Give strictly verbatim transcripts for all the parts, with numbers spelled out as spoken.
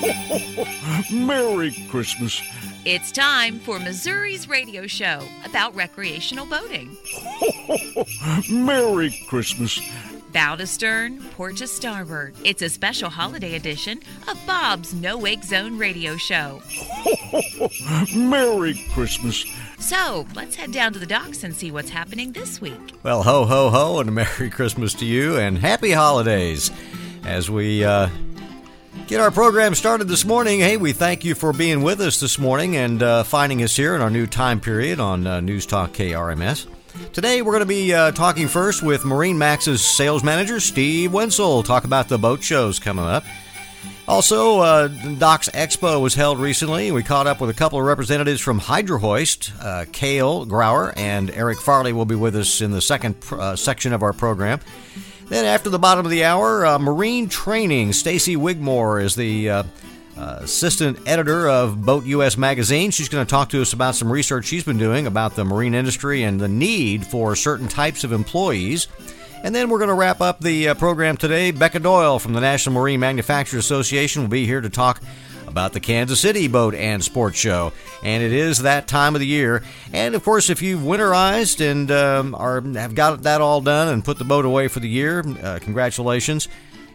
Merry Christmas. It's time for Missouri's radio show about recreational boating. Merry Christmas. Bow to stern, port to starboard. It's a special holiday edition of Bob's No Wake Zone radio show. Merry Christmas. So, let's head down to the docks and see what's happening this week. Well, ho, ho, ho, and a Merry Christmas to you, and Happy Holidays. As we uh, get our program started this morning, hey, we thank you for being with us this morning and uh, finding us here in our new time period on uh, News Talk K R M S. Today, we're going to be uh, talking first with MarineMax's sales manager, Steve Wenzel. Talk about the boat shows coming up. Also, uh, Docks Expo was held recently. We caught up with a couple of representatives from Hydro Hoist. Uh, Cale Grauer and Eric Farley will be with us in the second uh, section of our program. Then after the bottom of the hour, uh, Marine Training. Stacy Wigmore is the uh, uh, assistant editor of Boat U S Magazine. She's going to talk to us about some research she's been doing about the marine industry and the need for certain types of employees. And then we're going to wrap up the uh, program today. Becca Doyle from the National Marine Manufacturers Association will be here to talk about the Kansas City Boat and Sports Show. And it is that time of the year. And, of course, if you've winterized and um, are, have got that all done and put the boat away for the year, uh, congratulations.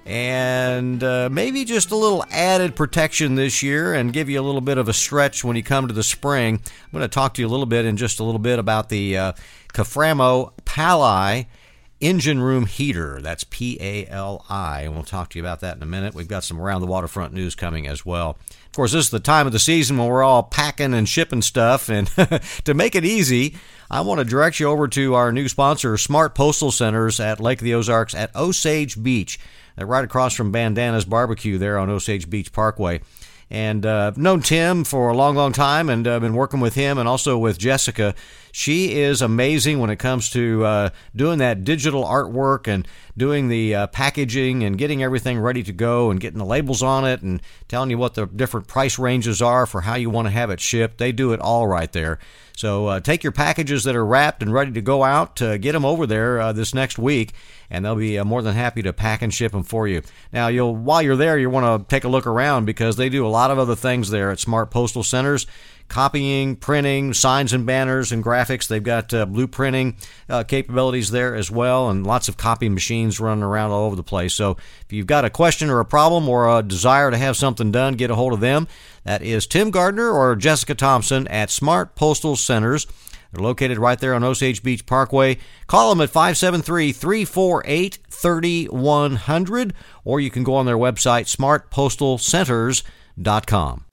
And uh, maybe just a little added protection this year and give you a little bit of a stretch when you come to the spring. I'm going to talk to you a little bit in just a little bit about the uh, Caframo Pali engine room heater. That's P A L I, and we'll talk to you about that in a minute. We've got some around the waterfront news coming as well. Of course, this is the time of the season when we're all packing and shipping stuff, and to make it easy, I want to direct you over to our new sponsor, Smart Postal Centers at Lake of the Ozarks at Osage Beach. They're right across from Bandana's Barbecue there on Osage Beach Parkway. And uh, I've known Tim for a long, long time, and I've uh, been working with him and also with Jessica. She is amazing when it comes to uh, doing that digital artwork and doing the uh, packaging and getting everything ready to go and getting the labels on it and telling you what the different price ranges are for how you want to have it shipped. They do it all right there. So uh, take your packages that are wrapped and ready to go out, uh, get them over there uh, this next week, and they'll be uh, more than happy to pack and ship them for you. Now, you'll while you're there, you want to take a look around because they do a lot of other things there at Smart Postal Centers. Copying, printing, signs and banners and graphics. They've got uh, blueprinting uh, capabilities there as well, and lots of copy machines running around all over the place. So if you've got a question or a problem or a desire to have something done, get a hold of them. That is Tim Gardner or Jessica Thompson at Smart Postal Centers. They're located right there on Osage Beach Parkway. Call them at five seven three, three four eight, three one zero zero, or you can go on their website, smart postal centers dot com.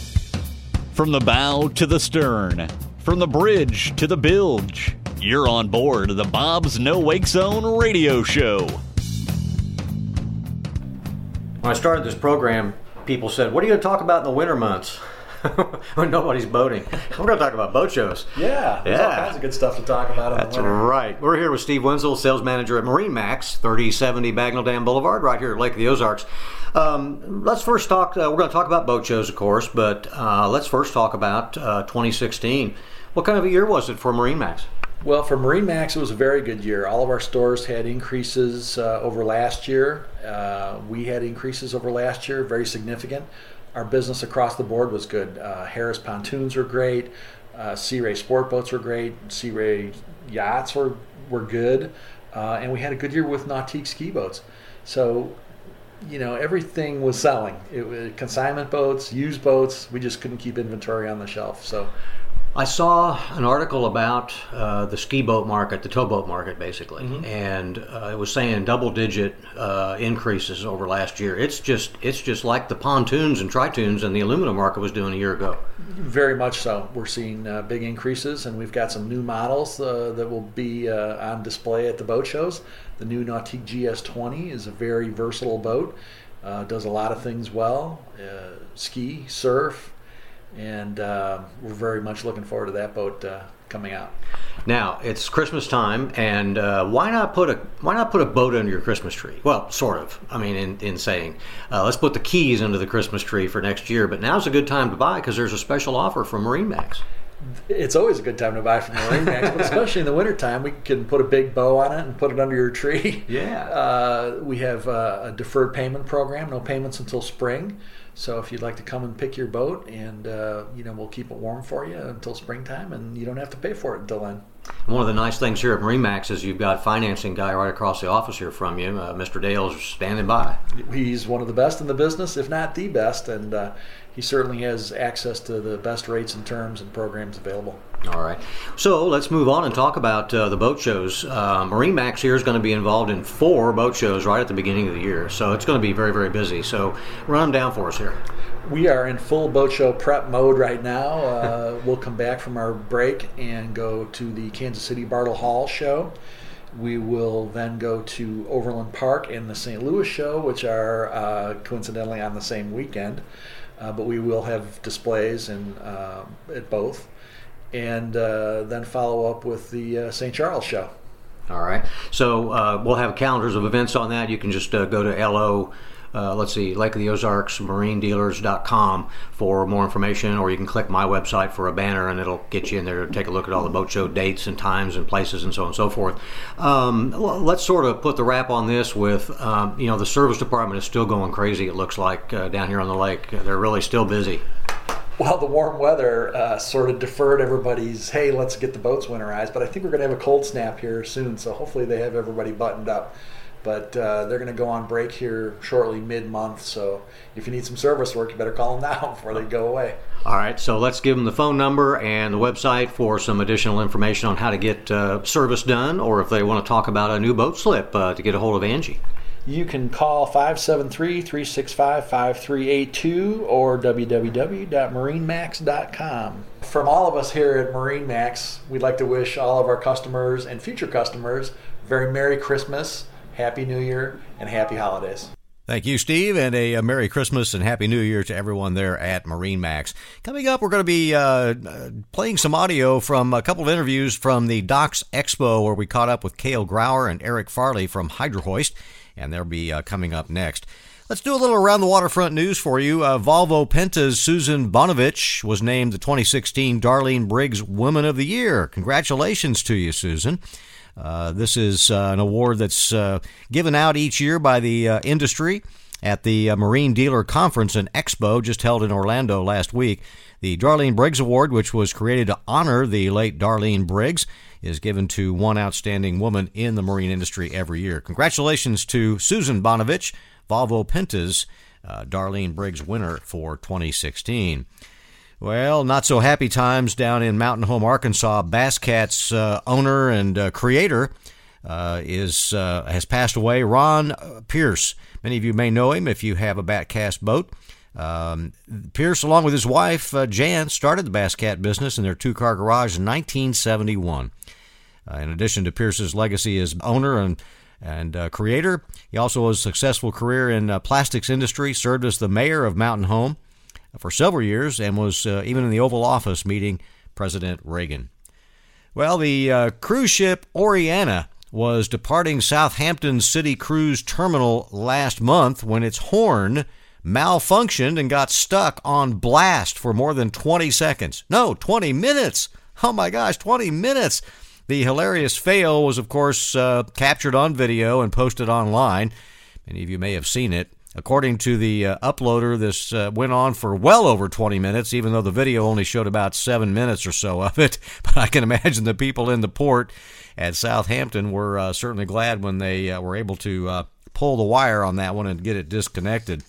From the bow to the stern, from the bridge to the bilge, you're on board the Bob's No Wake Zone radio show. When I started this program, people said, what are you going to talk about in the winter months? When nobody's boating. We're going to talk about boat shows. Yeah, there's yeah. all kinds of good stuff to talk about in That's the winter. right. We're here with Steve Wenzel, sales manager at MarineMax, thirty seventy Bagnell Dam Boulevard, right here at Lake of the Ozarks. Um, let's first talk, uh, we're going to talk about boat shows, of course, but uh, let's first talk about uh, twenty sixteen. What kind of a year was it for MarineMax? Well, for MarineMax, it was a very good year. All of our stores had increases uh, over last year. Uh, we had increases over last year, very significant. Our business across the board was good. Uh, Harris pontoons were great. Uh, Sea Ray sport boats were great. Sea Ray yachts were, were good. Uh, and we had a good year with Nautique ski boats. So, you know, everything was selling. It was consignment boats, used boats. We just couldn't keep inventory on the shelf. So, I saw an article about uh, the ski boat market, the towboat market, basically, mm-hmm. and uh, it was saying double-digit uh, increases over last year. It's just, it's just like the pontoons and tritoons and the aluminum market was doing a year ago. Very much so. We're seeing uh, big increases, and we've got some new models uh, that will be uh, on display at the boat shows. The new Nautique G S twenty is a very versatile boat. Uh, does a lot of things well. Uh, ski, surf. And uh, we're very much looking forward to that boat uh, coming out. Now it's Christmas time, and uh, why not put a why not put a boat under your Christmas tree? Well, sort of. I mean, in, in saying, uh, let's put the keys under the Christmas tree for next year. But now's a good time to buy because there's a special offer from MarineMax. It's always a good time to buy from MarineMax, but especially in the wintertime, we can put a big bow on it and put it under your tree. Yeah. Uh, we have uh, a deferred payment program, no payments until spring. So if you'd like to come and pick your boat, and uh, you know, we'll keep it warm for you until springtime, and you don't have to pay for it until then. One of the nice things here at MarineMax is you've got a financing guy right across the office here from you. Uh, Mister Dale's standing by. He's one of the best in the business, if not the best, and uh, he certainly has access to the best rates and terms and programs available. All right. So let's move on and talk about uh, the boat shows. Uh, MarineMax here is going to be involved in four boat shows right at the beginning of the year. So it's going to be very, very busy. So run them down for us here. We are in full boat show prep mode right now. Uh, we'll come back from our break and go to the Kansas City Bartle Hall show. We will then go to Overland Park and the Saint Louis show, which are uh, coincidentally on the same weekend. Uh, but we will have displays in, uh, at both. And uh, then follow up with the uh, Saint Charles show. All right. So uh, we'll have calendars of events on that. You can just uh, go to L O, uh, let's see, Lake of the Ozarks, marine dealers dot com for more information, or you can click my website for a banner, and it'll get you in there to take a look at all the boat show dates and times and places and so on and so forth. Um, let's sort of put the wrap on this with, um, you know, the service department is still going crazy, it looks like, uh, down here on the lake. They're really still busy. Well, the warm weather uh, sort of deferred everybody's, hey, let's get the boats winterized. But I think we're going to have a cold snap here soon, so hopefully they have everybody buttoned up. But uh, they're going to go on break here shortly, mid-month. So if you need some service work, you better call them now before they go away. All right, so let's give them the phone number and the website for some additional information on how to get uh, service done, or if they want to talk about a new boat slip, uh, to get a hold of Angie. You can call five seven three, three six five, five three eight two or w w w dot marine max dot com. From all of us here at MarineMax, we'd like to wish all of our customers and future customers a very Merry Christmas, Happy New Year, and Happy Holidays. Thank you, Steve, and a, a Merry Christmas and Happy New Year to everyone there at MarineMax. Coming up, we're going to be uh, playing some audio from a couple of interviews from the Docks Expo, where we caught up with Cale Grauer and Eric Farley from Hydro Hoist, and they'll be uh, coming up next. Let's do a little around the waterfront news for you. Uh, Volvo Penta's Susan Bonovich was named the twenty sixteen Darlene Briggs Woman of the Year. Congratulations to you, Susan. Uh, this is uh, an award that's uh, given out each year by the uh, industry at the uh, Marine Dealer Conference and Expo just held in Orlando last week. The Darlene Briggs Award, which was created to honor the late Darlene Briggs, is given to one outstanding woman in the marine industry every year. Congratulations to Susan Bonovich, Volvo Penta's uh, Darlene Briggs winner for twenty sixteen. Well, not so happy times down in Mountain Home, Arkansas. Bass Cat's uh, owner and uh, creator uh, is uh, has passed away. Ron Pierce. Many of you may know him if you have a Bass Cat boat. Um, Pierce, along with his wife uh, Jan, started the Bass Cat business in their two-car garage in nineteen seventy-one. Uh, in addition to Pierce's legacy as owner and and uh, creator, he also has a successful career in uh, plastics industry. Served as the mayor of Mountain Home for several years, and was uh, even in the Oval Office meeting President Reagan. Well, the uh, cruise ship Oriana was departing Southampton City Cruise Terminal last month when its horn malfunctioned and got stuck on blast for more than twenty seconds. No, twenty minutes. Oh my gosh, twenty minutes. The hilarious fail was, of course, uh, captured on video and posted online. Many of you may have seen it. According to the uh, uploader, this uh, went on for well over twenty minutes, even though the video only showed about seven minutes or so of it. But I can imagine the people in the port at Southampton were uh, certainly glad when they uh, were able to uh, pull the wire on that one and get it disconnected.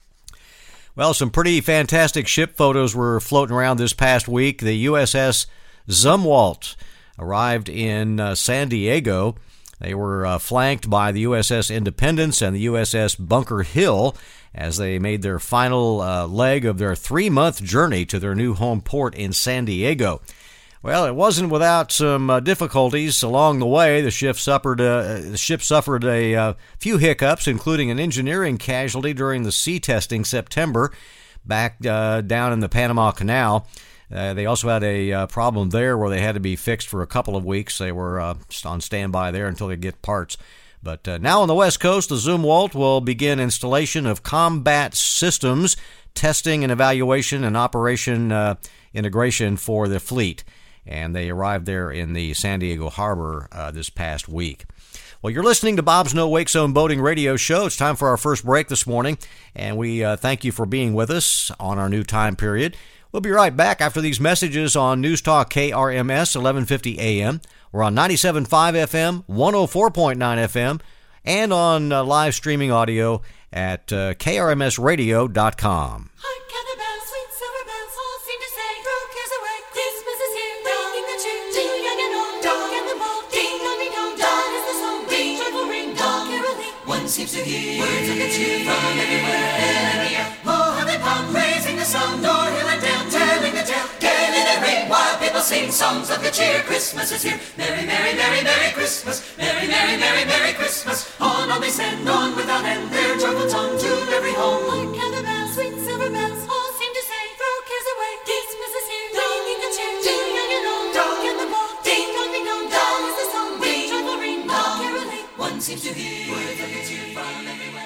Well, some pretty fantastic ship photos were floating around this past week. The U S S Zumwalt arrived in uh, San Diego. They were uh, flanked by the U S S Independence and the U S S Bunker Hill as they made their final uh, leg of their three-month journey to their new home port in San Diego. Well, it wasn't without some uh, difficulties along the way. The ship suffered, uh, the ship suffered a uh, few hiccups, including an engineering casualty during the sea testing September back uh, down in the Panama Canal. Uh, they also had a uh, problem there where they had to be fixed for a couple of weeks. They were uh, on standby there until they get parts. But uh, now on the West Coast, the Zumwalt will begin installation of combat systems, testing and evaluation and operation uh, integration for the fleet. And they arrived there in the San Diego Harbor uh, this past week. Well, you're listening to Bob's No Wake Zone Boating Radio Show. It's time for our first break this morning, and we uh, thank you for being with us on our new time period. We'll be right back after these messages on News Talk K R M S eleven fifty A M. We're on ninety-seven point five F M, one oh four point nine F M, and on uh, live streaming audio at uh, K R M S radio dot com. Hark how the bells, sweet silver bells, all seem to say, throw cares away, Christmas is here, ringing the cheer, to young and old, dog and the bold, ding dong ding dong, dawn is the song, ring joyful ring, dong caroling. One seems to hear words of good cheer from everywhere and every year. Oh, how they pop, raising the sound, o'er hill and dale, telling the tale, gayly they ring, while people sing songs of good cheer. Christmas is here, merry, merry, merry, merry Christmas, merry, merry, merry, merry Christmas. On, on they send, on without end, their joyful tongue to every home. Hark how the bells, sweet silver bells, all seem to say, throw cares away, Christmas is here, ringing the cheer, to young and old, dog and the bold, ding dong ding dong, dawn is the song, ring joyful ring, dong caroling. One seems to hear words of good cheer from everywhere.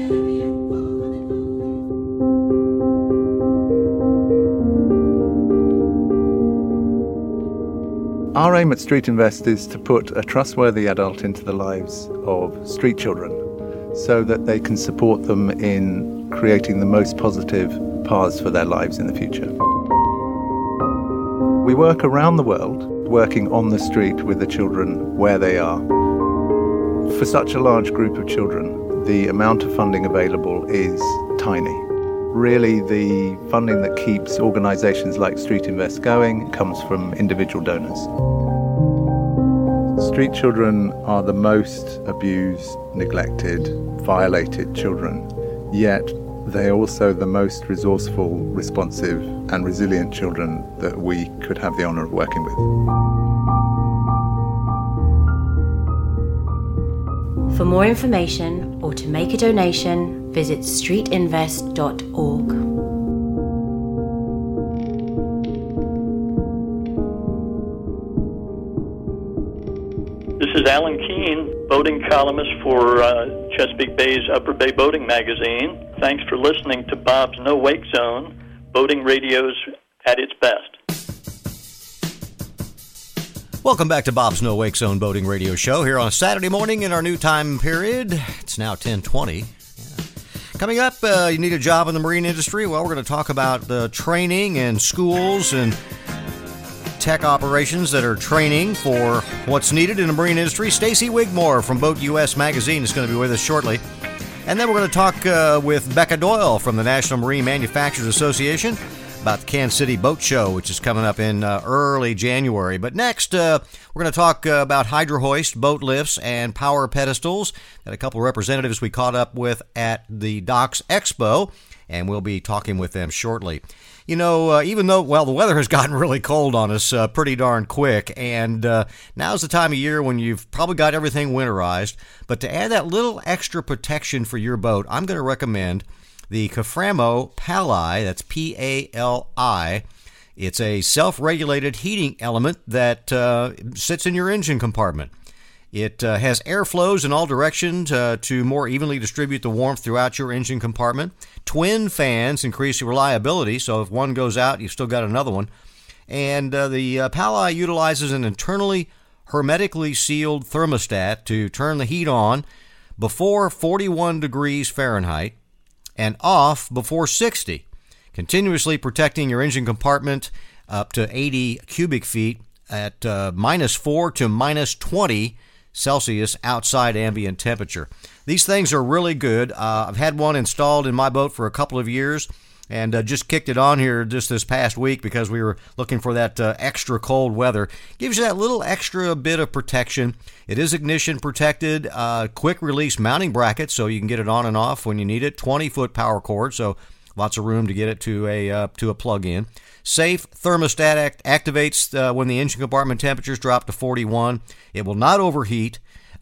Our aim at Street Invest is to put a trustworthy adult into the lives of street children so that they can support them in creating the most positive paths for their lives in the future. We work around the world, working on the street with the children where they are. For such a large group of children, the amount of funding available is tiny. Really, the funding that keeps organisations like Street Invest going comes from individual donors. Street children are the most abused, neglected, violated children, yet they are also the most resourceful, responsive and resilient children that we could have the honour of working with. For more information or to make a donation, visit street invest dot org. This is Alan Keene, boating columnist for uh, Chesapeake Bay's Upper Bay Boating Magazine. Thanks for listening to Bob's No Wake Zone, boating radio's at its best. Welcome back to Bob's No Wake Zone Boating Radio Show here on a Saturday morning in our new time period. It's now ten twenty. Yeah. Coming up, uh, you need a job in the marine industry? Well, we're going to talk about uh, training and schools and tech operations that are training for what's needed in the marine industry. Stacy Wigmore from Boat U S Magazine is going to be with us shortly. And then we're going to talk uh, with Becca Doyle from the National Marine Manufacturers Association about the Kansas City Boat Show, which is coming up in uh, early January. But next, uh, we're going to talk uh, about hydro hoist, boat lifts, and power pedestals. Got a couple of representatives we caught up with at the Docks Expo, and we'll be talking with them shortly. You know, uh, even though, well, the weather has gotten really cold on us uh, pretty darn quick, and uh, now's the time of year when you've probably got everything winterized, but to add that little extra protection for your boat, I'm going to recommend the Caframo Pali. That's P A L I. It's a self-regulated heating element that uh, sits in your engine compartment. It uh, has airflows in all directions uh, to more evenly distribute the warmth throughout your engine compartment. Twin fans increase your reliability, so if one goes out, you've still got another one. And uh, the uh, Pali utilizes an internally hermetically sealed thermostat to turn the heat on before forty-one degrees Fahrenheit and off before sixty, continuously protecting your engine compartment up to eighty cubic feet at uh, minus four to minus twenty Celsius outside ambient temperature. These things are really good. Uh, I've had one installed in my boat for a couple of years and uh, just kicked it on here just this past week because we were looking for that uh, extra cold weather. Gives you that little extra bit of protection. It is ignition protected, uh, quick release mounting bracket so you can get it on and off when you need it. twenty foot power cord, so lots of room to get it to a uh, to a plug-in. Safe thermostat act- activates uh, when the engine compartment temperatures drop to forty-one. It will not overheat.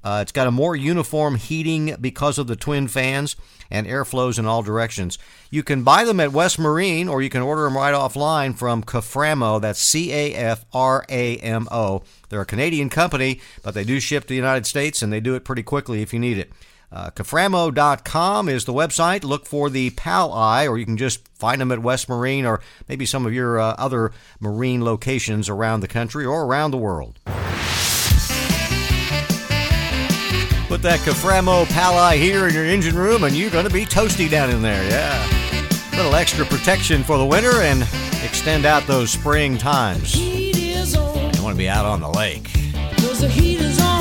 Uh, it's got a more uniform heating because of the twin fans and airflows in all directions. You can buy them at West Marine, or you can order them right offline from Caframo. That's C A F R A M O. They're a Canadian company, but they do ship to the United States, and they do it pretty quickly if you need it. Uh, Caframo dot com is the website. Look for the Pal Eye, or you can just find them at West Marine or maybe some of your uh, other marine locations around the country or around the world. Put that Caframo Pal Eye here in your engine room, and you're going to be toasty down in there, yeah. A little extra protection for the winter and extend out those spring times. You want to be out on the lake. The heat is on.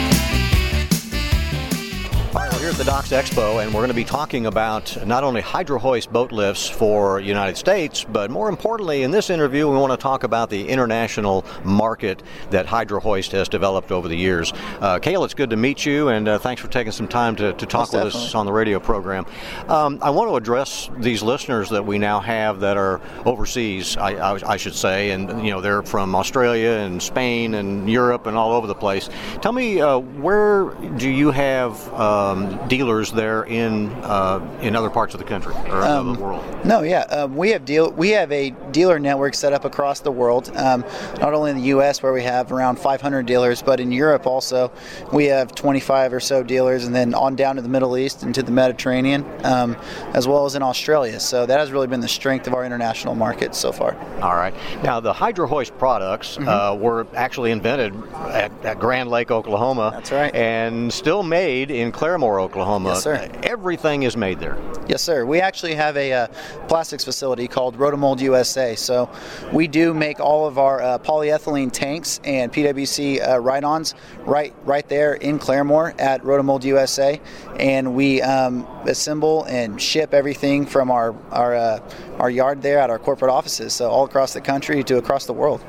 All right, we're here at the Docks Expo, and we're going to be talking about not only Hydro Hoist boat lifts for United States, but more importantly, in this interview, we want to talk about the international market that Hydro Hoist has developed over the years. Uh, Cale, it's good to meet you, and uh, thanks for taking some time to, to talk Most with definitely. us on the radio program. Um, I want to address these listeners that we now have that are overseas, I, I, I should say, and you know they're from Australia and Spain and Europe and all over the place. Tell me, uh, where do you have Um, dealers there in uh, in other parts of the country or Um, of the world? No, yeah, um, we have deal we have a dealer network set up across the world. Um, not only in the U S where we have around five hundred dealers, but in Europe also we have twenty-five or so dealers, and then on down to the Middle East and to the Mediterranean, um, as well as in Australia. So that has really been the strength of our international market so far. All right. Now the Hydro Hoist products Mhm. uh, were actually invented at, at Grand Lake, Oklahoma. That's right. And still made in Claremore, Oklahoma. Yes, sir. Everything is made there. Yes, sir. We actually have a uh, plastics facility called Rotomold U S A. So we do make all of our uh, polyethylene tanks and P W C uh, ride-ons right right there in Claremore at Rotomold U S A, and we um, assemble and ship everything from our our uh, our yard there at our corporate offices, so all across the country to across the world.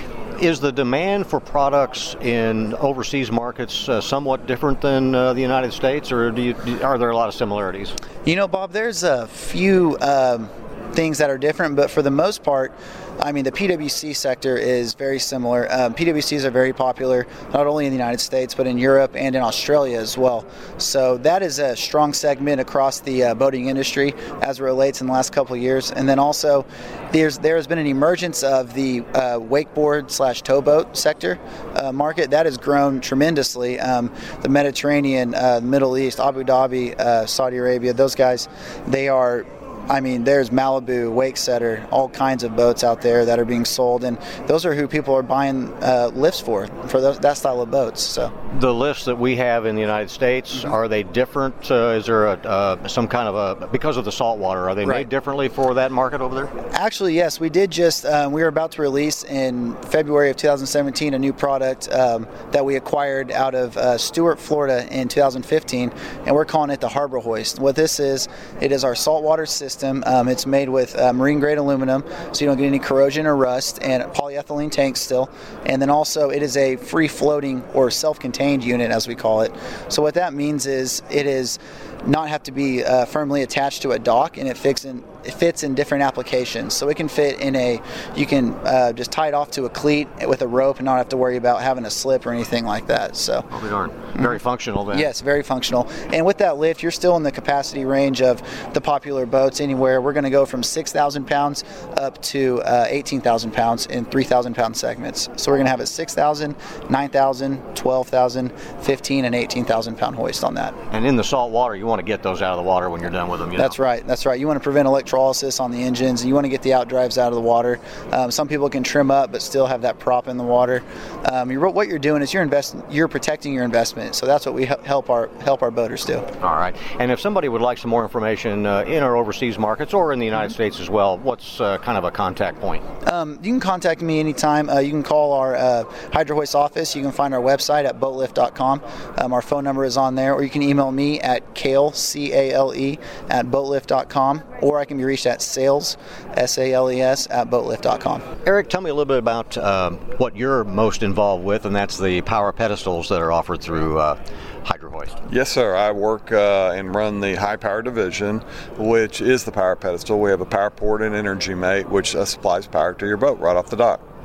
Is the demand for products in overseas markets uh, somewhat different than uh, the United States, or do you, are there a lot of similarities? You know, Bob, there's a few um, things that are different, but for the most part, I mean, the P W C sector is very similar. Um, P W Cs are very popular, not only in the United States, but in Europe and in Australia as well. So that is a strong segment across the uh, boating industry as it relates in the last couple of years. And then also, there's there has been an emergence of the uh, wakeboard slash towboat sector uh, market that has grown tremendously. Um, the Mediterranean, uh, Middle East, Abu Dhabi, uh, Saudi Arabia, those guys, they are. I mean, there's Malibu, Wakesetter, all kinds of boats out there that are being sold, and those are who people are buying uh, lifts for, for those, that style of boats. So the lifts that we have in the United States, mm-hmm. are they different? Uh, is there a, uh, some kind of a, because of the salt water, are they right. made differently for that market over there? Actually, yes. We did just, um, we were about to release in February of two thousand seventeen a new product um, that we acquired out of uh, Stuart, Florida in two thousand fifteen, and we're calling it the Harbor Hoist. What this is, it is our saltwater system. Um, it's made with uh, marine grade aluminum, so you don't get any corrosion or rust, and polyethylene tanks still. And then also it is a free floating or self-contained unit, as we call it. So what that means is it is not have to be uh, firmly attached to a dock, and it fits in it fits in different applications. So it can fit in a, you can uh, just tie it off to a cleat with a rope and not have to worry about having a slip or anything like that. So oh, darn. Very mm-hmm. functional then. Yes, very functional. And with that lift, you're still in the capacity range of the popular boats anywhere. We're going to go from six thousand pounds up to uh, eighteen thousand pounds in three thousand pound segments. So we're going to have a six thousand, nine thousand, twelve thousand, fifteen, and eighteen thousand pound hoist on that. And in the salt water, you want to get those out of the water when you're done with them. You That's know? right. That's right. You want to prevent electrolysis on the engines, and you want to get the outdrives out of the water. Um, some people can trim up but still have that prop in the water. Um, you're, what you're doing is you're invest, you're protecting your investment. So that's what we help our help our boaters do. All right. And if somebody would like some more information uh, in our overseas markets or in the United mm-hmm. States as well, what's uh, kind of a contact point? Um, you can contact me anytime. Uh, you can call our uh, Hydro Hoist office. You can find our website at boat lift dot com. Um, our phone number is on there, or you can email me at Cale, C A L E, at boat lift dot com, or I can be reached at sales, S A L E S, at boat lift dot com. Eric, tell me a little bit about um, what you're most involved with, and that's the power pedestals that are offered through uh, Hydro Hoist. Yes, sir. I work uh, and run the high power division, which is the power pedestal. We have a power port and energy mate, which uh, supplies power to your boat right off the dock.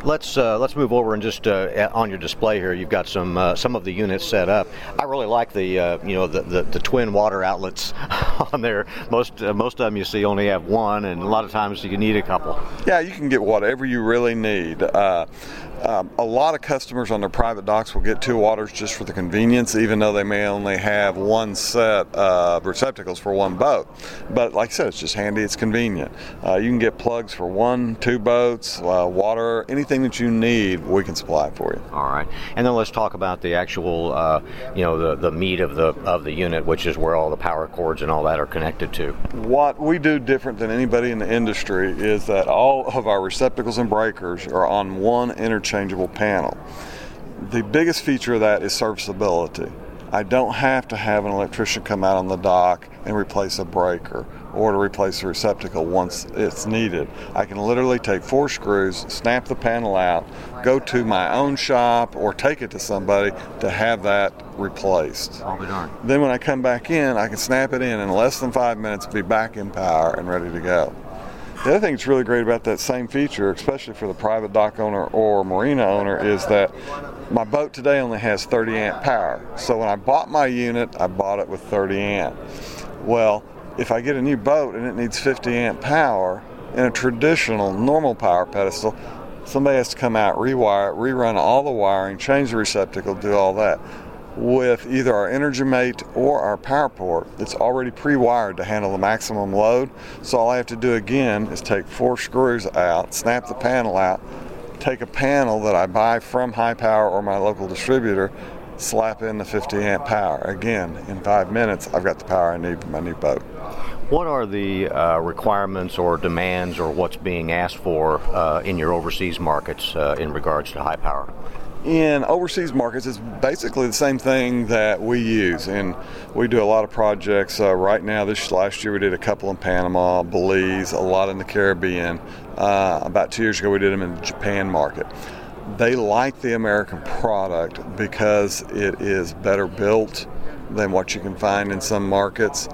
Let's uh, let's move over and just uh, on your display here. You've got some uh, some of the units set up. I really like the uh, you know the, the, the twin water outlets on there. Most uh, most of them you see only have one, and a lot of times you need a couple. Yeah, you can get whatever you really need. Uh, um, a lot of customers on their private docks will get two waters just for the convenience, even though they may only have one set of receptacles for one boat. But like I said, it's just handy. It's convenient. Uh, you can get plugs for one, two boats, uh, water, anything that you need, we can supply it for you. All right, and then let's talk about the actual, uh, you know, the, the meat of the of the unit, which is where all the power cords and all that are connected to. What we do different than anybody in the industry is that all of our receptacles and breakers are on one interchangeable panel. The biggest feature of that is serviceability. I don't have to have an electrician come out on the dock and replace a breaker or to replace a receptacle once it's needed. I can literally take four screws, snap the panel out, go to my own shop or take it to somebody to have that replaced. I'll be darned. Then when I come back in, I can snap it in in less than five minutes, be back in power and ready to go. The other thing that's really great about that same feature, especially for the private dock owner or marina owner, is that my boat today only has thirty amp power. So when I bought my unit, I bought it with thirty amp. Well, if I get a new boat and it needs fifty amp power in a traditional normal power pedestal, somebody has to come out, rewire it, rerun all the wiring, change the receptacle, do all that. With either our EnergyMate or our PowerPort, it's already pre-wired to handle the maximum load. So all I have to do again is take four screws out, snap the panel out, take a panel that I buy from High Power or my local distributor, slap in the fifty amp power. Again, in five minutes, I've got the power I need for my new boat. What are the uh, requirements or demands or what's being asked for uh, in your overseas markets uh, in regards to High Power? In overseas markets, it's basically the same thing that we use, and we do a lot of projects. Uh, right now, this last year we did a couple in Panama, Belize, a lot in the Caribbean. Uh, about two years ago we did them in the Japan market. They like the American product because it is better built than what you can find in some markets,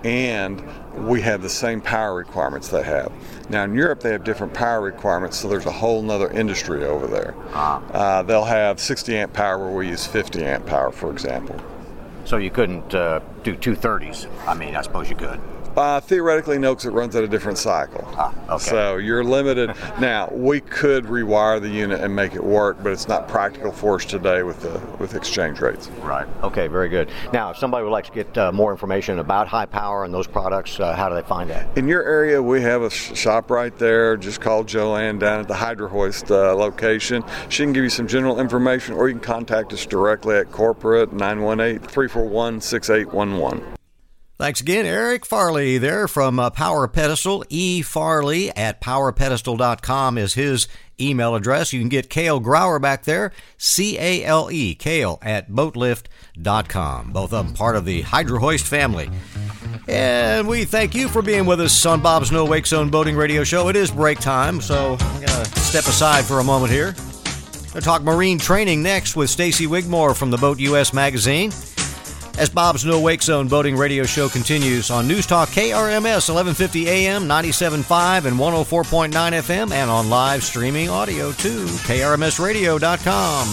and we have the same power requirements they have. Now in Europe they have different power requirements, so there's a whole nother industry over there. Uh, they'll have sixty amp power where we use fifty amp power, for example. So you couldn't uh, do two thirties? I mean, I suppose you could. Uh, theoretically, no, because it runs at a different cycle. Ah, okay. So you're limited. Now, we could rewire the unit and make it work, but it's not practical for us today with the with exchange rates. Right. Okay, very good. Now, if somebody would like to get uh, more information about High Power and those products, uh, how do they find that? In your area, we have a sh- shop right there. Just call Joanne down at the Hydro Hoist uh, location. She can give you some general information, or you can contact us directly at corporate nine one eight, three four one, six eight one one. Thanks again, Eric Farley there from uh, Power Pedestal. E. Farley at power pedestal dot com is his email address. You can get Cale Grauer back there, C A L E, Cale at boatlift dot com. Both of them part of the Hydro Hoist family. And we thank you for being with us on Bob's No Wake Zone Boating Radio Show. It is break time, so I'm going to step aside for a moment here. We'll talk marine training next with Stacy Wigmore from the Boat U S magazine. As Bob's No Wake Zone Boating Radio Show continues on News Talk K R M S eleven fifty A M, ninety-seven point five and one oh four point nine F M, and on live streaming audio too, K R M S radio dot com.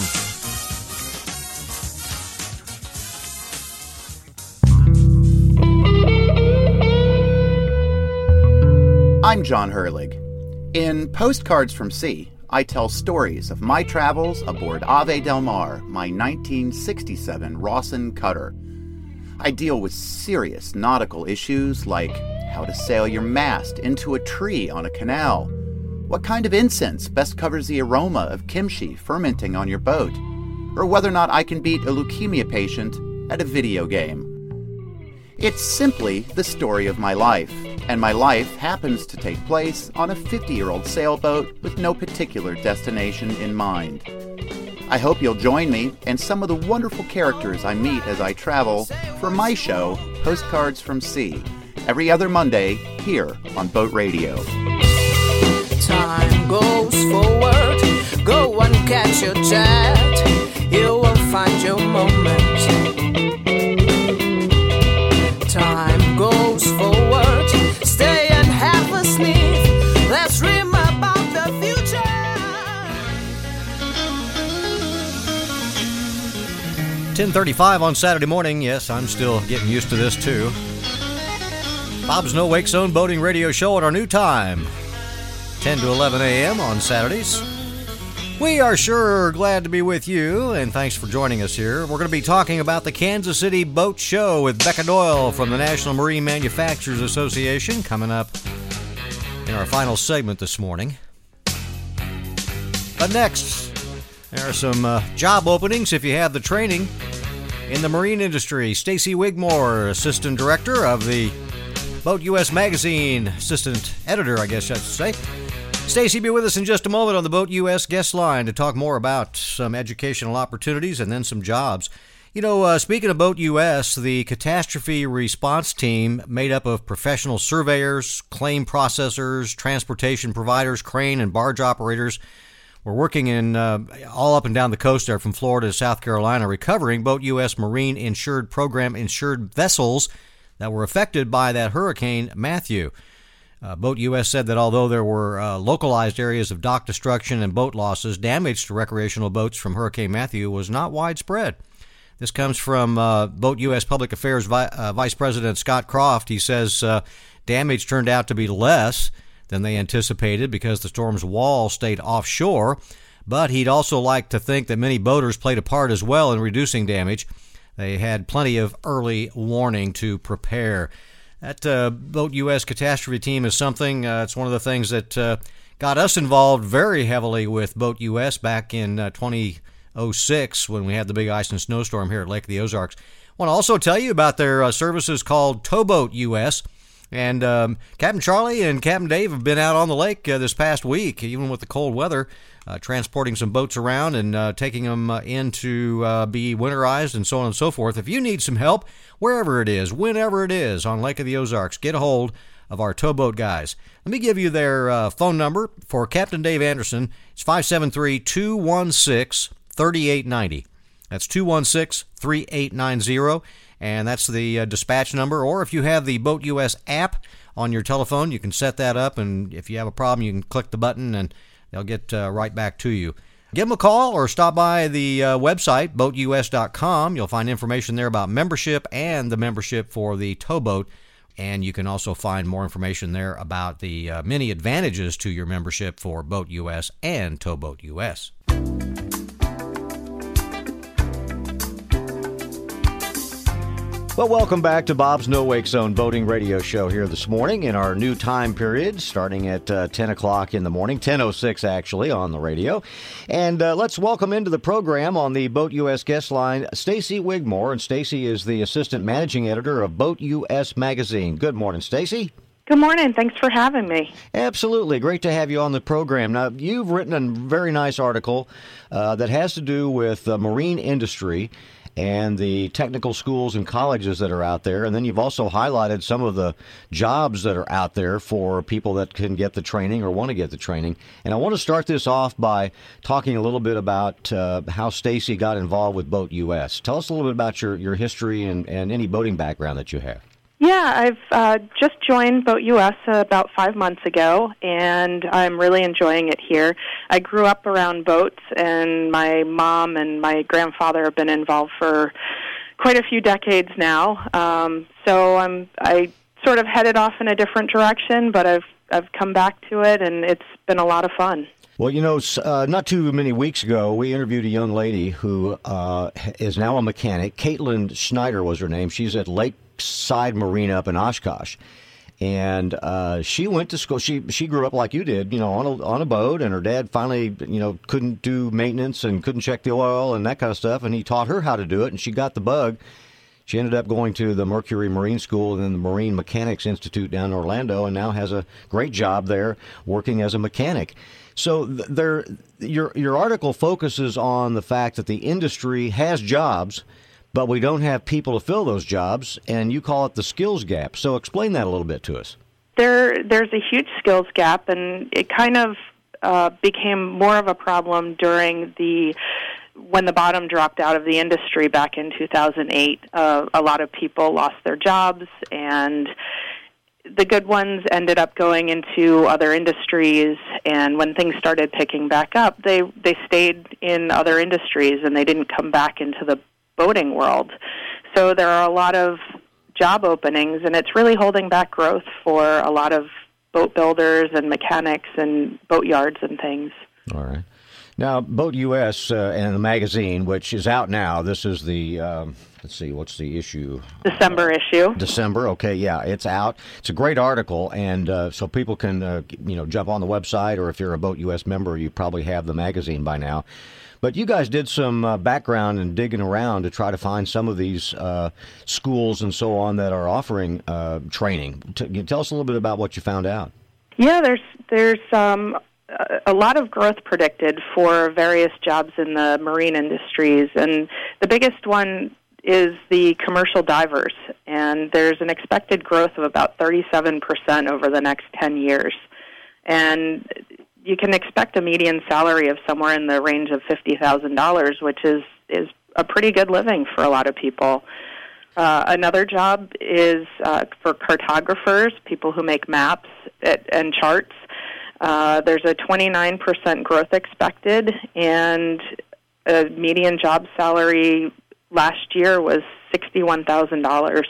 I'm John Herlig. In Postcards from Sea, I tell stories of my travels aboard Ave Del Mar, my nineteen sixty-seven Rawson cutter. I deal with serious nautical issues like how to sail your mast into a tree on a canal, what kind of incense best covers the aroma of kimchi fermenting on your boat, or whether or not I can beat a leukemia patient at a video game. It's simply the story of my life, and my life happens to take place on a fifty-year-old sailboat with no particular destination in mind. I hope you'll join me and some of the wonderful characters I meet as I travel for my show, Postcards from Sea, every other Monday here on Boat Radio. Time goes forward, go and catch your jet, you will find your moment. Time goes forward, stay and have a sniff, let's dream about the future. ten thirty-five on Saturday morning. Yes, I'm still getting used to this too. Bob's No Wake Zone Boating Radio Show at our new time, ten to eleven a.m. on Saturdays. We are sure glad to be with you, and thanks for joining us here. We're going to be talking about the Kansas City Boat Show with Becca Doyle from the National Marine Manufacturers Association coming up in our final segment this morning. But next, there are some uh, job openings if you have the training in the marine industry. Stacy Wigmore, Assistant Director of the Boat U S Magazine, Assistant Editor, I guess I should say. Stacy, be with us in just a moment on the Boat U S guest line to talk more about some educational opportunities and then some jobs. You know, uh, speaking of Boat U S, the catastrophe response team made up of professional surveyors, claim processors, transportation providers, crane and barge operators were working in uh, all up and down the coast there from Florida to South Carolina, recovering Boat U S Marine Insured Program insured vessels that were affected by that Hurricane Matthew. Uh, Boat U S said that although there were uh, localized areas of dock destruction and boat losses, damage to recreational boats from Hurricane Matthew was not widespread. This comes from uh, Boat U S Public Affairs Vi- uh, Vice President Scott Croft. He says uh, damage turned out to be less than they anticipated because the storm's wall stayed offshore, but he'd also like to think that many boaters played a part as well in reducing damage. They had plenty of early warning to prepare. That uh, Boat U S catastrophe team is something, uh, it's one of the things that uh, got us involved very heavily with Boat U S back in uh, twenty oh six when we had the big ice and snowstorm here at Lake of the Ozarks. I want to also tell you about their uh, services called Towboat U S. And um, Captain Charlie and Captain Dave have been out on the lake uh, this past week, even with the cold weather, uh, transporting some boats around and uh, taking them uh, in to uh, be winterized and so on and so forth. If you need some help, wherever it is, whenever it is, on Lake of the Ozarks, get a hold of our towboat guys. Let me give you their uh, phone number for Captain Dave Anderson. It's five seven three, two one six, three eight nine zero. That's two one six, three eight nine zero. And that's the uh, dispatch number. Or if you have the Boat U S app on your telephone, you can set that up. And if you have a problem, you can click the button and they'll get uh, right back to you. Give them a call or stop by the uh, website, boat U S dot com. You'll find information there about membership and the membership for the towboat. And you can also find more information there about the uh, many advantages to your membership for Boat U S and Towboat U S. Well, welcome back to Bob's No Wake Zone Boating Radio Show here this morning in our new time period, starting at uh, ten o'clock in the morning, ten oh six actually on the radio. And uh, let's welcome into the program on the Boat U S guest line, Stacy Wigmore. And Stacy is the Assistant Managing Editor of Boat U S Magazine. Good morning, Stacy. Good morning. Thanks for having me. Absolutely. Great to have you on the program. Now, you've written a very nice article uh, that has to do with the marine industry and the technical schools and colleges that are out there. And then you've also highlighted some of the jobs that are out there for people that can get the training or want to get the training. And I want to start this off by talking a little bit about uh, how Stacy got involved with Boat U S. Tell us a little bit about your, your history and, and any boating background that you have. Yeah, I've uh, just joined Boat U S uh, about five months ago, and I'm really enjoying it here. I grew up around boats, and my mom and my grandfather have been involved for quite a few decades now. Um, so I'm I sort of headed off in a different direction, but I've I've come back to it, and it's been a lot of fun. Well, you know, uh, not too many weeks ago, we interviewed a young lady who uh, is now a mechanic. Caitlin Schneider was her name. She's at Lakeside Marina up in Oshkosh. And uh, she went to school. She she grew up like you did, you know, on a, on a boat. And her dad finally, you know, couldn't do maintenance and couldn't check the oil and that kind of stuff. And he taught her how to do it, and she got the bug. She ended up going to the Mercury Marine School and then the Marine Mechanics Institute down in Orlando, and now has a great job there working as a mechanic. So there, your your article focuses on the fact that the industry has jobs, but we don't have people to fill those jobs, and you call it the skills gap. So explain that a little bit to us. There, there's a huge skills gap, and it kind of uh, became more of a problem during the when the bottom dropped out of the industry back in two thousand eight. Uh, a lot of people lost their jobs, and the good ones ended up going into other industries, and when things started picking back up, they, they stayed in other industries, and they didn't come back into the boating world. So there are a lot of job openings, and it's really holding back growth for a lot of boat builders and mechanics and boat yards and things. All right. Now, Boat U S uh, and the magazine, which is out now, this is the, um, let's see, what's the issue? December issue. December, okay, yeah, it's out. It's a great article, and uh, so people can, uh, you know, jump on the website, or if you're a Boat U S member, you probably have the magazine by now. But you guys did some uh, background and digging around to try to find some of these uh, schools and so on that are offering uh, training. T- tell us a little bit about what you found out. Yeah, there's there's um, a lot of growth predicted for various jobs in the marine industries, and the biggest one is the commercial divers, and there's an expected growth of about thirty-seven percent over the next ten years. And you can expect a median salary of somewhere in the range of fifty thousand dollars, which is, is a pretty good living for a lot of people. Uh, another job is uh, for cartographers, people who make maps at, and charts. Uh, there's a twenty-nine percent growth expected, and a median job salary last year was sixty-one thousand dollars.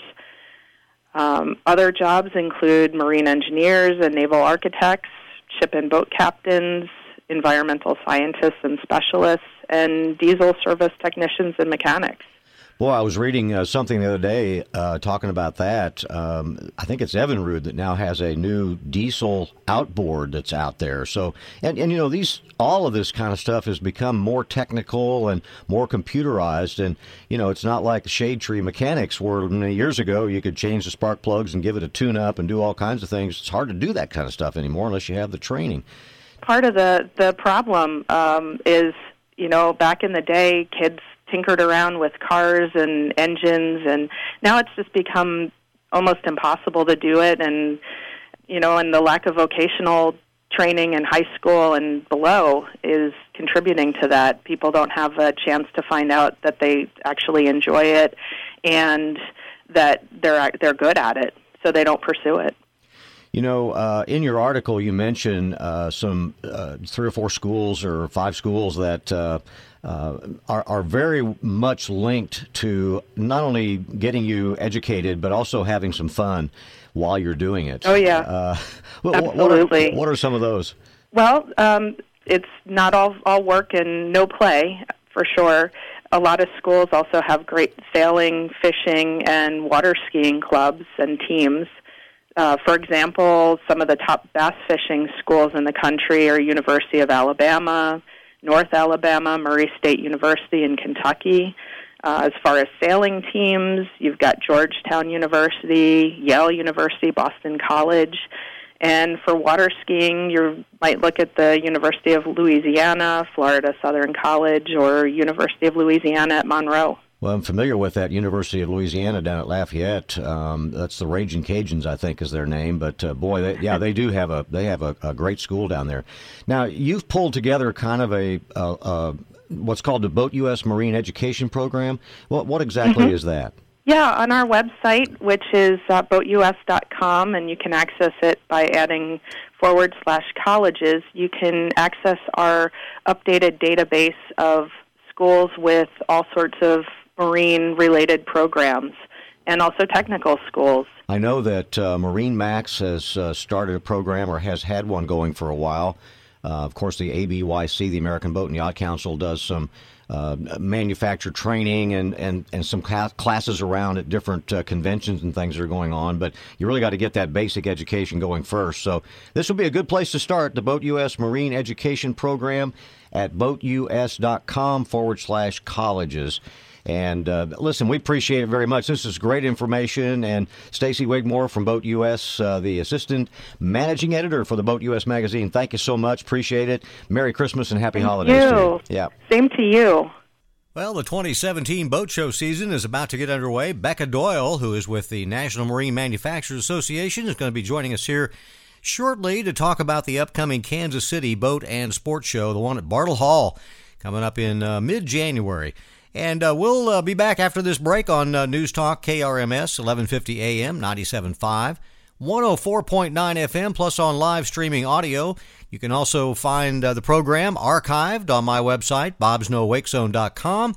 Um, other jobs include marine engineers and naval architects, ship and boat captains, environmental scientists and specialists, and diesel service technicians and mechanics. Boy, I was reading uh, something the other day uh, talking about that. Um, I think it's Evinrude that now has a new diesel outboard that's out there. So, and, and you know, these all of this kind of stuff has become more technical and more computerized. And, you know, it's not like Shade Tree Mechanics where many years ago you could change the spark plugs and give it a tune-up and do all kinds of things. It's hard to do that kind of stuff anymore unless you have the training. Part of the, the problem um, is, you know, back in the day, kids tinkered around with cars and engines, and now it's just become almost impossible to do it. And, you know, and the lack of vocational training in high school and below is contributing to that. People don't have a chance to find out that they actually enjoy it and that they're they're good at it, so they don't pursue it. You know, uh, in your article, you mentioned uh, some uh, three or four schools or five schools that uh, uh, are, are very much linked to not only getting you educated, but also having some fun while you're doing it. Oh, yeah. Uh, Absolutely. What are, what are some of those? Well, um, it's not all, all work and no play, for sure. A lot of schools also have great sailing, fishing, and water skiing clubs and teams. Uh, for example, some of the top bass fishing schools in the country are University of Alabama, North Alabama, Murray State University in Kentucky. Uh, as far as sailing teams, you've got Georgetown University, Yale University, Boston College. And for water skiing, you might look at the University of Louisiana, Florida Southern College, or University of Louisiana at Monroe. Well, I'm familiar with that University of Louisiana down at Lafayette. Um, that's the Raging Cajuns, I think, is their name. But uh, boy, they, yeah, they do have a they have a, a great school down there. Now, you've pulled together kind of a, a, a what's called the Boat U S Marine Education Program. What what exactly Mm-hmm. is that? Yeah, on our website, which is uh, boat U S dot com, and you can access it by adding forward slash colleges. You can access our updated database of schools with all sorts of marine-related programs, and also technical schools. I know that uh, Marine Max has uh, started a program or has had one going for a while. Uh, of course, the A B Y C, the American Boat and Yacht Council, does some uh, manufacturer training and, and, and some cl- classes around at different uh, conventions and things that are going on. But you really got to get that basic education going first. So this would be a good place to start, the Boat U S Marine Education Program at boat U S dot com forward slash colleges. And uh, listen, we appreciate it very much. This is great information. And Stacy Wigmore from Boat U S, uh, the assistant managing editor for the Boat U S magazine. Thank you so much. Appreciate it. Merry Christmas and happy Thank holidays you. to you. Yeah. Same to you. Well, the twenty seventeen boat show season is about to get underway. Becca Doyle, who is with the National Marine Manufacturers Association, is going to be joining us here shortly to talk about the upcoming Kansas City Boat and Sports Show, the one at Bartle Hall, coming up in uh, mid-January. And uh, we'll uh, be back after this break on uh, News Talk K R M S, eleven fifty A M, ninety-seven point five, one oh four point nine F M, plus on live streaming audio. You can also find uh, the program archived on my website, bobs no wake zone dot com.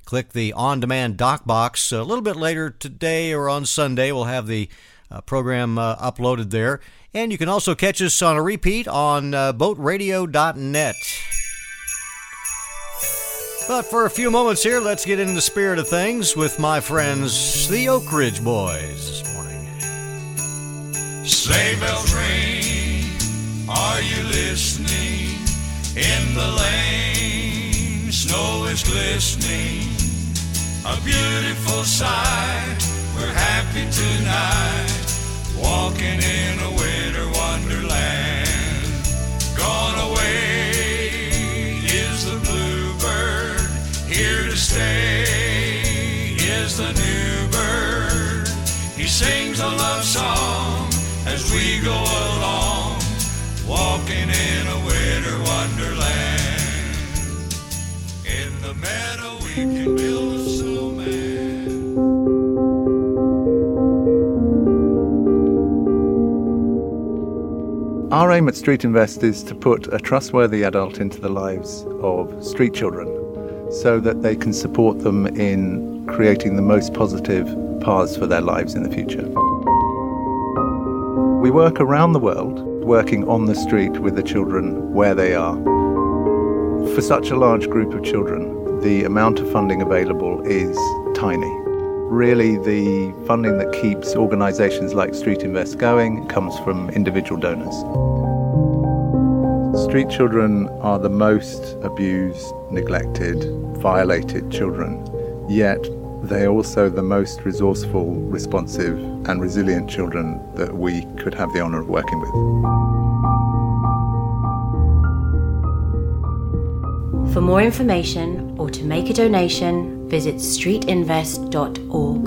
click the on-demand dock box. A little bit later today or on Sunday, we'll have the uh, program uh, uploaded there. And you can also catch us on a repeat on uh, boat radio dot net. But for a few moments here, let's get into the spirit of things with my friends, the Oak Ridge Boys, this morning. Sleigh bells ring, are you listening? In the lane, snow is glistening, a beautiful sight. We're happy tonight, walking in a winter wonderland. Gone away is the bluebird, here to stay is the new bird. He sings a love song as we go along, walking in a winter wonderland. In the meadow we can build a snowman. Our aim at Street Invest is to put a trustworthy adult into the lives of street children so that they can support them in creating the most positive paths for their lives in the future. We work around the world, working on the street with the children where they are. For such a large group of children, the amount of funding available is tiny. Really, the funding that keeps organisations like Street Invest going comes from individual donors. Street children are the most abused, neglected, violated children, yet they are also the most resourceful, responsive and resilient children that we could have the honour of working with. For more information or to make a donation, visit street invest dot org.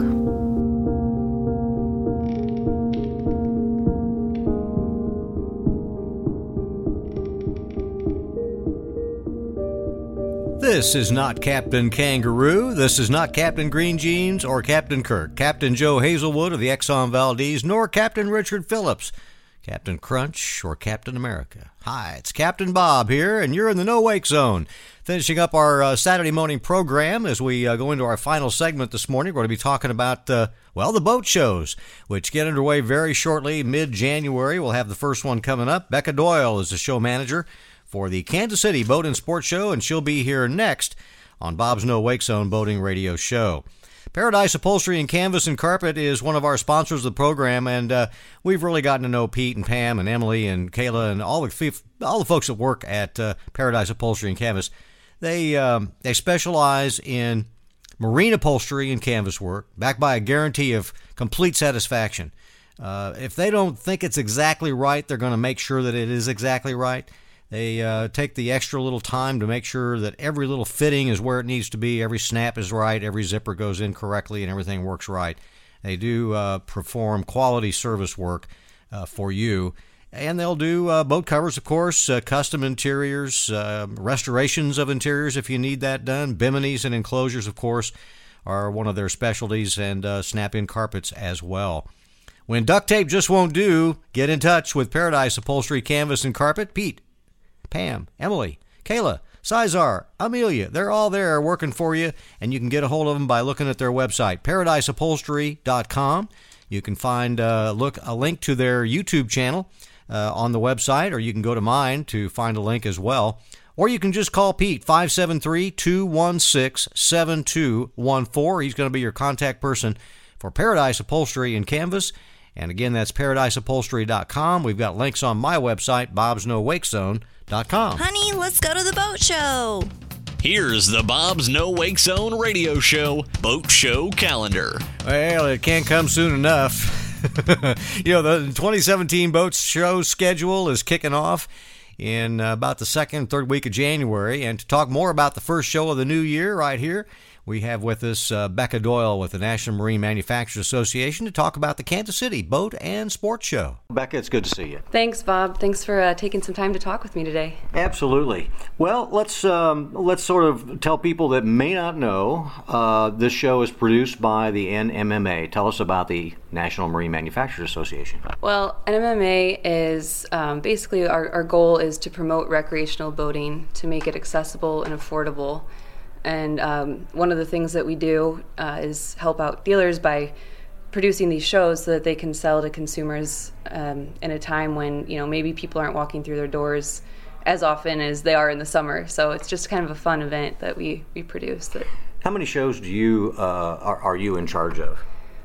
This is not Captain Kangaroo. This is not Captain Green Jeans or Captain Kirk, Captain Joe Hazelwood of the Exxon Valdez, nor Captain Richard Phillips, Captain Crunch, or Captain America. Hi, it's Captain Bob here, and you're in the No Wake Zone. Finishing up our uh, Saturday morning program as we uh, go into our final segment this morning. We're going to be talking about, uh, well, the boat shows, which get underway very shortly, mid-January. We'll have the first one coming up. Becca Doyle is the show manager for the Kansas City Boat and Sports Show, and she'll be here next on Bob's No Wake Zone Boating Radio Show. Paradise Upholstery and Canvas and Carpet is one of our sponsors of the program, and uh, we've really gotten to know Pete and Pam and Emily and Kayla and all the all the folks that work at uh, Paradise Upholstery and Canvas. They um, they specialize in marine upholstery and canvas work, backed by a guarantee of complete satisfaction. Uh, if they don't think it's exactly right, they're going to make sure that it is exactly right. They uh, take the extra little time to make sure that every little fitting is where it needs to be, every snap is right, every zipper goes in correctly, and everything works right. They do uh, perform quality service work uh, for you. And they'll do uh, boat covers, of course, uh, custom interiors, uh, restorations of interiors if you need that done. Biminis and enclosures, of course, are one of their specialties, and uh, snap-in carpets as well. When duct tape just won't do, get in touch with Paradise Upholstery, Canvas, and Carpet. Pete, Pam, Emily, Kayla, Cesar, Amelia, they're all there working for you, and you can get a hold of them by looking at their website, paradise upholstery dot com. You can find uh, look a link to their YouTube channel uh, on the website, or you can go to mine to find a link as well. Or you can just call Pete, five seven three, two one six, seven two one four. He's going to be your contact person for Paradise Upholstery and Canvas. And again, that's paradise upholstery dot com. We've got links on my website, bobs no wake zone dot com. Honey, let's go to the boat show. Here's the Bob's No Wake Zone Radio Show Boat Show Calendar. Well, it can't come soon enough. You know, the twenty seventeen Boat Show schedule is kicking off in uh, about the second, third week of January. And to talk more about the first show of the new year right here, we have with us uh, Becca Doyle with the National Marine Manufacturers Association to talk about the Kansas City Boat and Sports Show. Becca, it's good to see you. Thanks, Bob. Thanks for uh, taking some time to talk with me today. Absolutely. Well, let's um, let's sort of tell people that may not know, uh, this show is produced by the N M M A. Tell us about the National Marine Manufacturers Association. Well, N M M A is um, basically our, our goal is to promote recreational boating, to make it accessible and affordable. And um, one of the things that we do uh, is help out dealers by producing these shows so that they can sell to consumers um, in a time when, you know, maybe people aren't walking through their doors as often as they are in the summer. So it's just kind of a fun event that we, we produce. That How many shows do you uh, are, are you in charge of?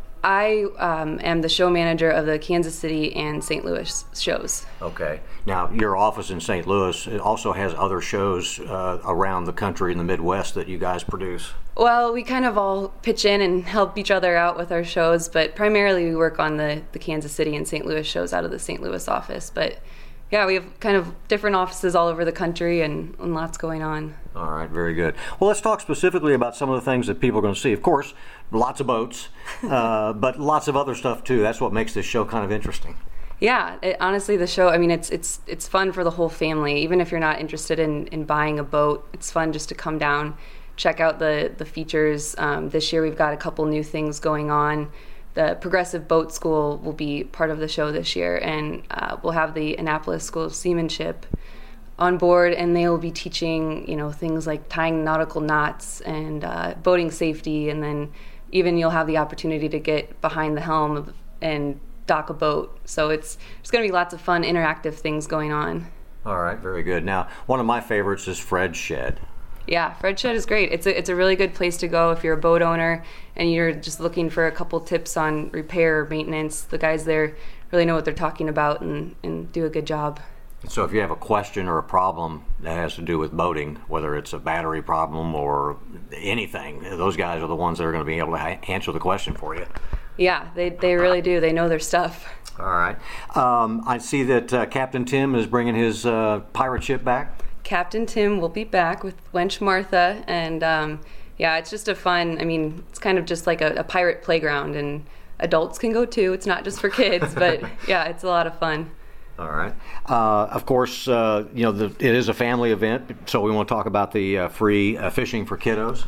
I um, am the show manager of the Kansas City and Saint Louis shows. Okay. Now, your office in Saint Louis also has other shows uh, around the country in the Midwest that you guys produce. Well, we kind of all pitch in and help each other out with our shows, but primarily we work on the, the Kansas City and Saint Louis shows out of the Saint Louis office. But yeah, we have kind of different offices all over the country and, and lots going on. All right, very good. Well, let's talk specifically about some of the things that people are going to see. Of course, lots of boats, uh, but lots of other stuff too. That's what makes this show kind of interesting. Yeah, it, honestly, the show, I mean, it's it's it's fun for the whole family. Even if you're not interested in, in buying a boat, it's fun just to come down, check out the, the features. Um, this year we've got a couple new things going on. The Progressive Boat School will be part of the show this year, and uh, we'll have the Annapolis School of Seamanship on board, and they will be teaching, you know, things like tying nautical knots and uh, boating safety, and then even you'll have the opportunity to get behind the helm of, and dock a boat. So it's there's going to be lots of fun, interactive things going on. All right, very good. Now, one of my favorites is Fred's Shed. Yeah, Fred's Shed is great. It's a, it's a really good place to go if you're a boat owner and you're just looking for a couple tips on repair or maintenance. The guys there really know what they're talking about and, and do a good job. So if you have a question or a problem that has to do with boating, whether it's a battery problem or anything, those guys are the ones that are going to be able to ha- answer the question for you. Yeah, they they really do. They know their stuff. All right. Um, I see that uh, Captain Tim is bringing his uh, pirate ship back. Captain Tim will be back with Wench Martha, and um, yeah, it's just a fun, I mean, it's kind of just like a, a pirate playground, and adults can go too. It's not just for kids, but yeah, it's a lot of fun. All right. Uh, of course, uh, you know, the, it is a family event, so we want to talk about the uh, free uh, fishing for kiddos.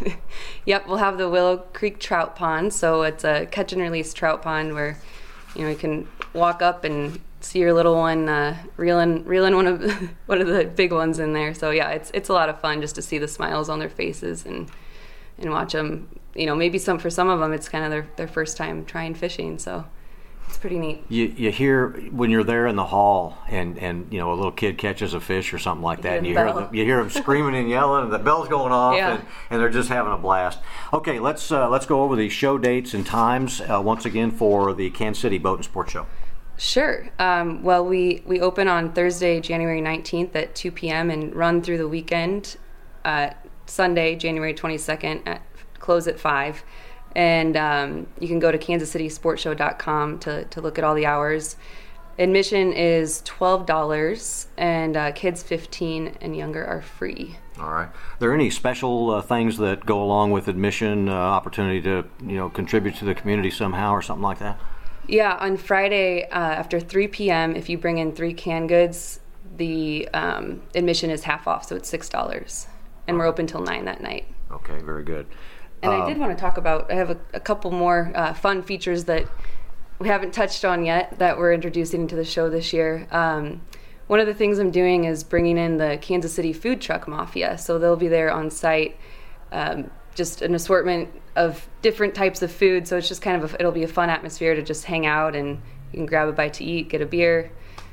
Yep, we'll have the Willow Creek Trout Pond, so it's a catch and release trout pond where, you know, you can walk up and see your little one uh, reeling, reeling one of one of the big ones in there. So yeah, it's it's a lot of fun just to see the smiles on their faces and and watch them. You know, maybe some for some of them it's kind of their, their first time trying fishing. So it's pretty neat. You you hear when you're there in the hall and, and you know a little kid catches a fish or something like that, and you hear them, you hear them screaming and yelling, and the bell's going off, Yeah. and, and they're just having a blast. Okay, let's uh, let's go over the show dates and times uh, once again for the Kansas City Boat and Sports Show. Sure. Um, well, we, we open on Thursday, January nineteenth at two p.m. and run through the weekend. Uh, Sunday, January twenty-second, at, close at five. And um, you can go to kansas city sports show dot com to, to look at all the hours. Admission is twelve dollars, and uh, kids fifteen and younger are free. All right. Are there any special uh, things that go along with admission, uh, opportunity to you know contribute to the community somehow or something like that? Yeah, on Friday uh, after three p.m., if you bring in three canned goods, the um, admission is half off, so it's six dollars. And we're open till nine that night. Okay, very good. And um, I did want to talk about, I have a, a couple more uh, fun features that we haven't touched on yet that we're introducing into the show this year. Um, one of the things I'm doing is bringing in the Kansas City Food Truck Mafia. So they'll be there on site, um, just an assortment of different types of food. So it's just kind of, a, it'll be a fun atmosphere to just hang out and you can grab a bite to eat, get a beer.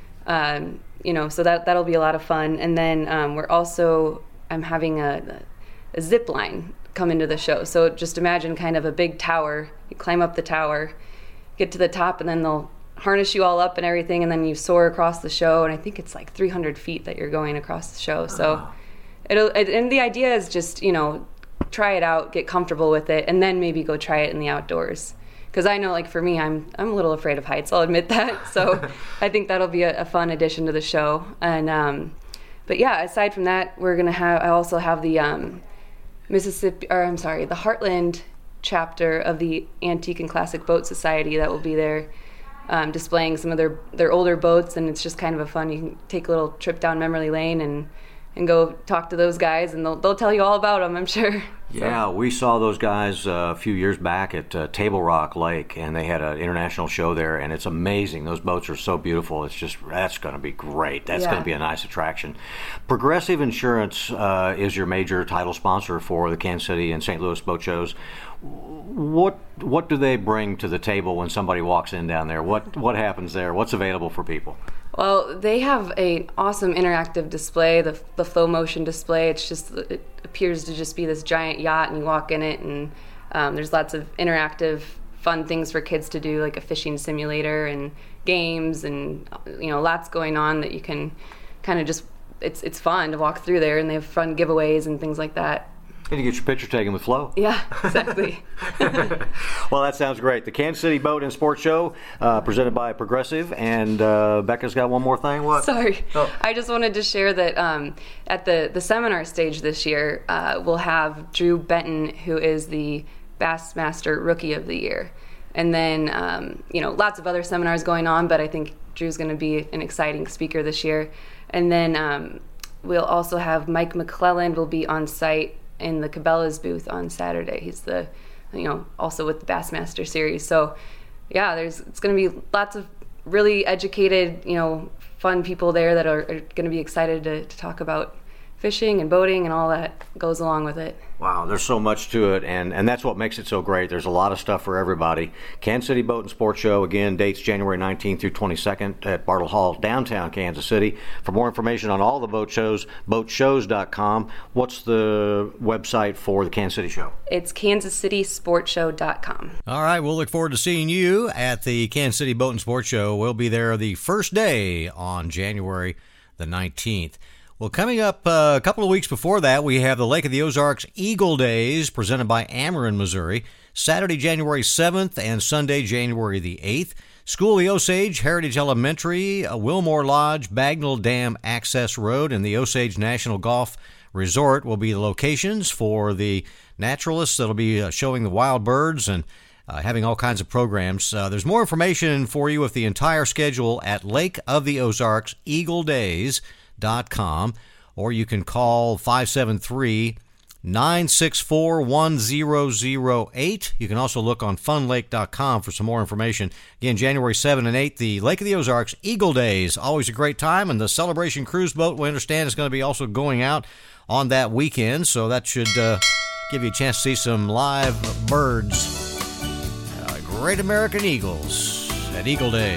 Um, you know, so that, that'll be a lot of fun. And then um, we're also, I'm having a, a zip line come into the show. So just imagine kind of a big tower. You climb up the tower, get to the top, and then they'll harness you all up and everything, and then you soar across the show. And I think it's like three hundred feet that you're going across the show. So oh. it'll, it, and the idea is just, you know, try it out, get comfortable with it, and then maybe go try it in the outdoors. Because I know, like, for me, I'm I'm a little afraid of heights, I'll admit that. So I think that'll be a, a fun addition to the show. And um, but yeah, aside from that, we're gonna have. I also have the um, Mississippi, or I'm sorry, the Heartland chapter of the Antique and Classic Boat Society that will be there, um, displaying some of their their older boats, and it's just kind of a fun. You can take a little trip down memory lane and and go talk to those guys, and they'll they'll tell you all about them, I'm sure. Yeah, we saw those guys uh, a few years back at uh, Table Rock Lake, and they had an international show there, and it's amazing. Those boats are so beautiful. It's just, that's going to be great. That's Yeah. going to be a nice attraction. Progressive Insurance uh, is your major title sponsor for the Kansas City and Saint Louis boat shows. What what do they bring to the table when somebody walks in down there? What what happens there? What's available for people? Well, they have an awesome interactive display, the the flow motion display. It's just, it appears to just be this giant yacht, and you walk in it, and um, there's lots of interactive, fun things for kids to do, like a fishing simulator and games, and you know, lots going on that you can kind of just, it's it's fun to walk through there, and they have fun giveaways and things like that. And you get your picture taken with Flo. Yeah, exactly. Well, that sounds great. The Kansas City Boat and Sports Show, uh, presented by Progressive. And uh, Becca's got one more thing. What? Sorry. Oh. I just wanted to share that um, at the, the seminar stage this year, uh, we'll have Drew Benton, who is the Bassmaster Rookie of the Year. And then, um, you know, lots of other seminars going on, but I think Drew's going to be an exciting speaker this year. And then um, we'll also have Mike McClelland will be on site in the Cabela's booth on Saturday. He's the, you know, also with the Bassmaster series. So, yeah, there's it's going to be lots of really educated, you know, fun people there that are, are going to be excited to, to talk about fishing and boating and all that goes along with it. Wow, there's so much to it, and, and that's what makes it so great. There's a lot of stuff for everybody. Kansas City Boat and Sports Show, again, dates January nineteenth through twenty-second at Bartle Hall, downtown Kansas City. For more information on all the boat shows, boat shows dot com. What's the website for the Kansas City show? It's kansas city sports show dot com. All right, we'll look forward to seeing you at the Kansas City Boat and Sports Show. We'll be there the first day on January the nineteenth. Well, coming up uh, a couple of weeks before that, we have the Lake of the Ozarks Eagle Days presented by Ameren, Missouri. Saturday, January seventh and Sunday, January the eighth. School of the Osage, Heritage Elementary, uh, Wilmore Lodge, Bagnell Dam Access Road, and the Osage National Golf Resort will be the locations for the naturalists that'll be uh, showing the wild birds and uh, having all kinds of programs. Uh, there's more information for you with the entire schedule at Lake of the Ozarks Eagle Days dot com, or you can call five seven three, nine six four, one zero zero eight. You can also look on fun lake dot com for some more information. Again, January seventh and eighth, the Lake of the Ozarks Eagle Days. Always a great time, and the Celebration Cruise Boat, we understand, is going to be also going out on that weekend, so that should uh, give you a chance to see some live birds. Uh, Great American Eagles at Eagle Days.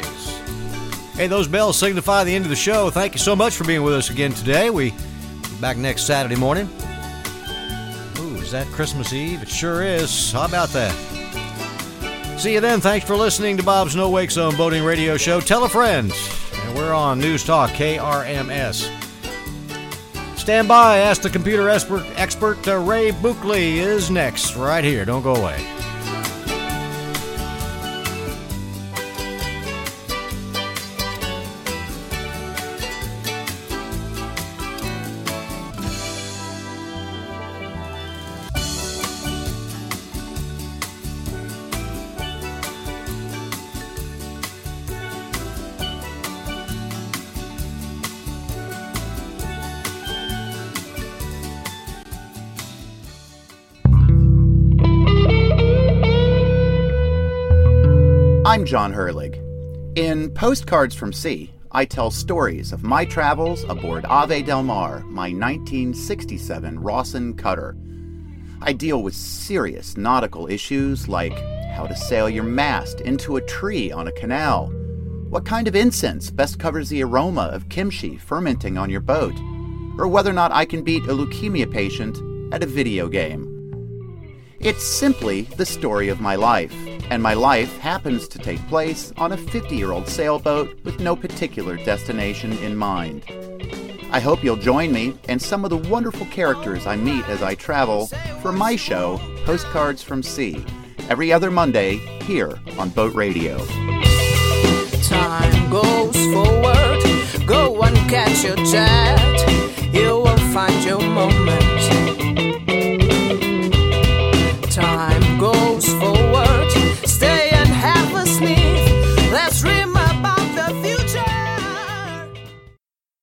Hey, those bells signify the end of the show. Thank you so much for being with us again today. We'll be back next Saturday morning. Ooh, is that Christmas Eve? It sure is. How about that? See you then. Thanks for listening to Bob's No Wake Zone Boating Radio Show. Tell a friend. And we're on News Talk K R M S. Stand by. Ask the computer expert, expert uh, Ray Buckley is next right here. Don't go away. I'm John Herlig. In Postcards from Sea, I tell stories of my travels aboard Ave Del Mar, my nineteen sixty-seven Rawson cutter. I deal with serious nautical issues like how to sail your mast into a tree on a canal, what kind of incense best covers the aroma of kimchi fermenting on your boat, or whether or not I can beat a leukemia patient at a video game. It's simply the story of my life, and my life happens to take place on a fifty-year-old sailboat with no particular destination in mind. I hope you'll join me and some of the wonderful characters I meet as I travel for my show, Postcards from Sea, every other Monday here on Boat Radio. Time goes forward, go and catch your jack.